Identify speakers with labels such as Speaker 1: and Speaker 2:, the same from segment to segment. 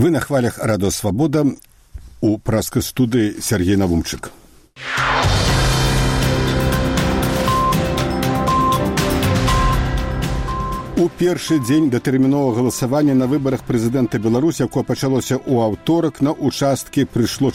Speaker 1: Вы на хвалях Радио Свобода, у праской студии Сергей Навумчик. У першы дзень датэрміновага галасавання на выбарах прэзідэнта Беларусі, якое пачалося ў аўторак, на участкі прыйшло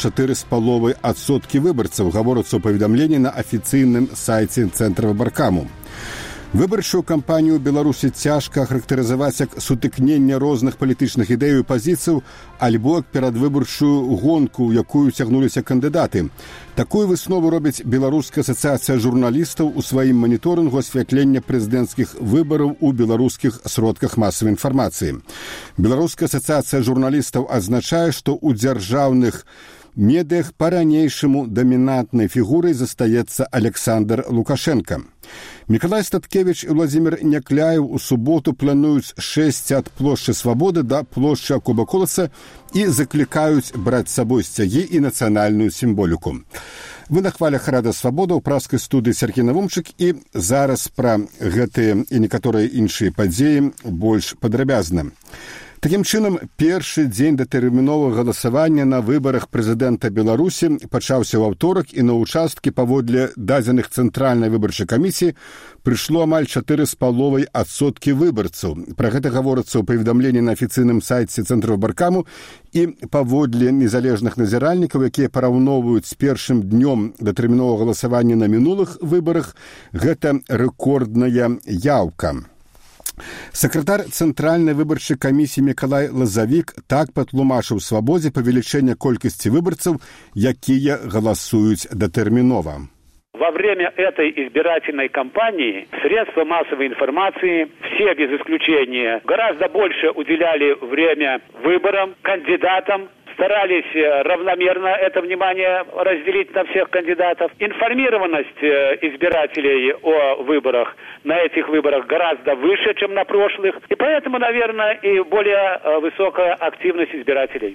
Speaker 1: 4,5% выбарцаў, гаворыцца ў паведамленні на афіцыйным сайце Цэнтра Выбаркаму. Выбарчую кампанію ў Беларусі цяжка характарызаваць як сутыкненне розных палітычных ідэй і пазіцыяў альбо як перадвыбарчую гонку, у якую цягнуліся кандыдаты. Такую выснову робіць Беларуская асацыяцыя журналістаў у сваім маніторынгу асвятлення прэзідэнцкіх выбараў у беларускіх сродках масавай інфармацыі. Беларуская асацыяцыя журналістаў адзначае, што ў дзяржаўных медыях па-ранейшаму дамінантнай фігурай застаецца Александр Лукашенко. Мікалай Статкевіч і Владзімір Някляеў у суботу плануюць шэсці ад плошчы Свабоды да плошчы Акуба Коласа і заклікаюць браць з сабой сцягі і нацыянальную сімволіку. Вы на хвалях Радио Свобода ў праскай студыі Сергей Навумчик, і зараз пра гэтыя і некаторыя іншыя падзеі больш падрабязна. Такім чынам, першы дзень датэрміновага галасавання на выбарах прэзідэнта Беларусі пачаўся ў аўторак, і на участкі паводле дадзеных Цэнтральнай выбарчай камісіі прыйшло амаль 4,5% выбарцаў. Пра гэта гаворыцца ў паведамленні на афіцыйным сайце Цэнтра Выбаркаму, і паводле незалежных назіральнікаў, якія параўноўваюць з першым днём датэрміновага галасавання на мінулых выбарах, гэта рэкордная яўка. Сакратар Цэнтральнай выбарчай камісіі Мікалай Лазавік так патлумачыў Свабодзе павелічэнне колькасці выбарцаў, якія галасуюць датэрмінова.
Speaker 2: Во время этой избирательной кампании средства массовой информации, все без исключения, гораздо больше уделяли время выборам, кандидатам, старались равномерно это внимание разделить на всех кандидатов. Информированность избирателей о выборах на этих выборах гораздо выше, чем на прошлых. И поэтому, наверное, и более высокая активность избирателей.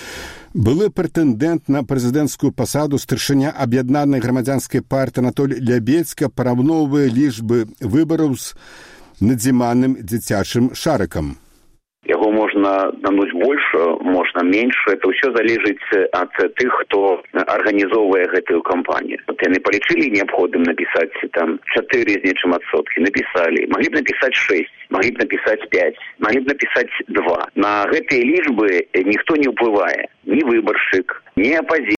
Speaker 1: Былы прэтэндэнт на прэзідэнцкую пасаду старшыня аб'яднанай грамадзянскай партыі Анатоль Лябедзька параўноўвае лічбы выбараў з надзіманым дзіцячым шарыкам.
Speaker 3: Яго можна намнуць больш, можна менш. Это ўсё залежыць ад тых, хто арганізоўвае гэтую кампанію. Яны палічылі неабходным напісаць там 4 з нечым адсоткі. Напісалі. Маглі б напісаць 6, маглі б напісаць 5, маглі б напісаць 2. На гэтыя лічбы ніхто не ўплывае. Ні выбаршчык, ні апазіцыя.